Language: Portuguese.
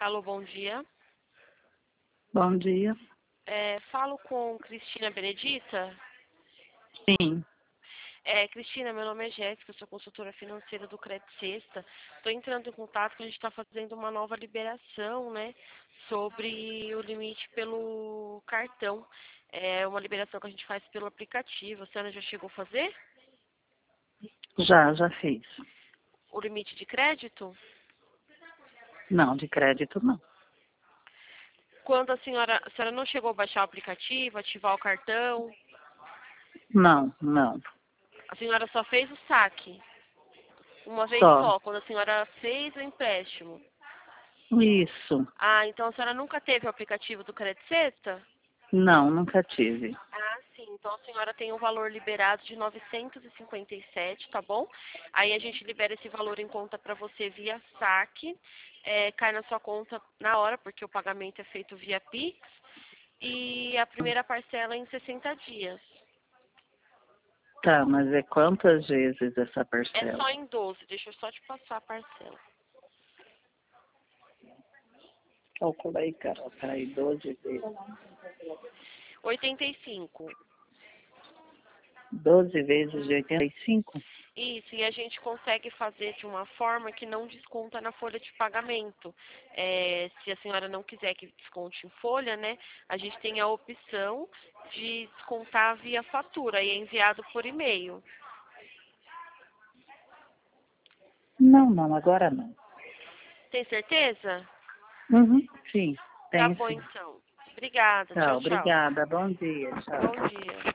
Alô, bom dia. Bom dia. Falo com Cristina Benedita. Sim, Cristina, meu nome é Jéssica, sou consultora financeira do Credit Sexta. Estou entrando em contato que a gente está fazendo uma nova liberação, né, sobre o limite pelo cartão. É uma liberação que a gente faz pelo aplicativo. A senhora já chegou a fazer já fiz. o limite de crédito? Não, de crédito não. Quando a senhora não chegou a baixar o aplicativo, ativar o cartão, Não. a senhora só fez o saque uma vez Só. só, quando a senhora fez o empréstimo. Isso. Ah, então a senhora nunca teve o aplicativo do Credit Sexta? Não, nunca tive. Ah, sim. Então a senhora tem um valor liberado de 957, tá bom? Aí a gente libera esse valor em conta para você via saque. Cai na sua conta na hora, porque o pagamento é feito via Pix. E a primeira parcela é em 60 dias. Tá, mas é quantas vezes essa É parcela? só em 12. Deixa eu só te passar a parcela. Calcula aí, Carol. Peraí, 12 vezes. 85. 12 vezes de 85? Isso, e a gente consegue fazer de uma forma que não desconta na folha de pagamento. Se a senhora não quiser que desconte em folha, né, a gente tem a opção de descontar via fatura e é enviado por e-mail. Não, agora não. Tem certeza? Uhum, sim, Tá tem bom, sim. então. Obrigada. Tá, Tchau, tchau. obrigada. Bom dia. Bom Tchau. dia.